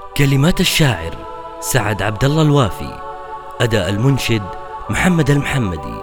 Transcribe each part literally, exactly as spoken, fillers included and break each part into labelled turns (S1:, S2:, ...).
S1: كلمات الشاعر سعد عبد الله الوافي، أداء المنشد محمد المحمدي.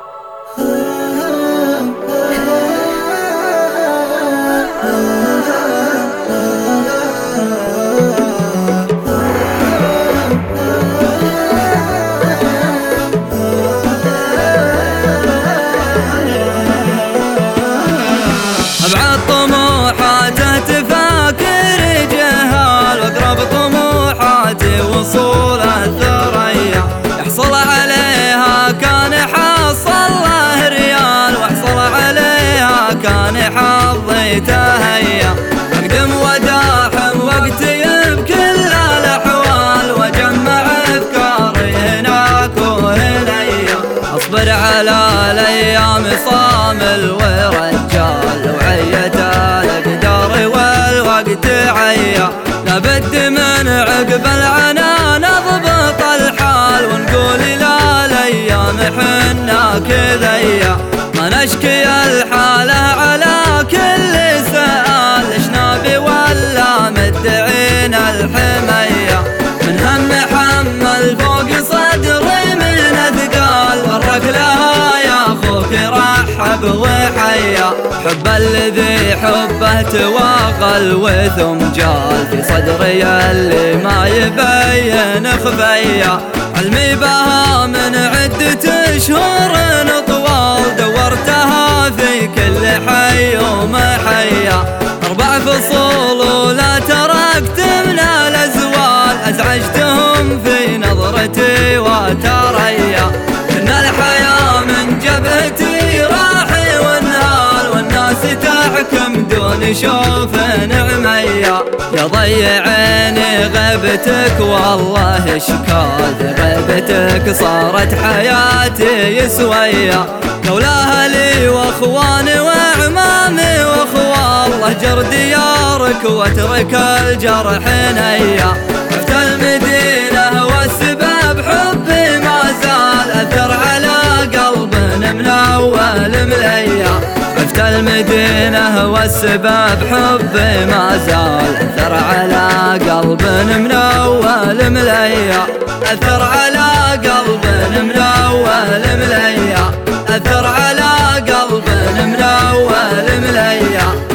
S2: أبعد طموحاته تفاكر جهال، وأقرب طموحاتي وصول الثريا، يحصل عليها كان حصل له ريال، واحصل عليها كان حظي تهيا، أقدم وداحم وقتي بكل الأحوال، وأجمع أفكاري هناك وهنيا، أصبر على الأيام صامل ورجال، وعيت الأقدار والوقت عيا، لابد من عقب العنا نضبط الحال، ونقول لا الأيام حنا كذيا، ما نشكي الحالة على كل سؤال، ليش نبي ولا مدعين الحمية، من هم حمل فوق صدري من أثقال، ورق لها يا أخوك رحب وحيا، حب الذي حبه تواغل وثم جال، في صدري اللي ما يبين خفيا، علمي بها من عدة شهور طوال، دورتها في كل حي ومحيا، أربع فصول ولا تركت من الأزوال، أزعجتهم في نظرتي وتريا، إن الحياة من جبهتي راحي والنهال، والناس تحكم دون شوف نعميا، يا ضيع عيني غيبتك والله اشكال، غيبتك صارت حياتي يسويا، لولا أهلي واخواني وعمامي واخوال، الله جر ديارك واترك الجرح نيا، رحت المدينة والسبب حبي ما زال، أثر على قلب من أول مليا، رحت المدينة والسبب حبي ما زال، أثر على قلب من أول مليا، أثر على قلب من أول مليا، أثر على قلب من أول مليا.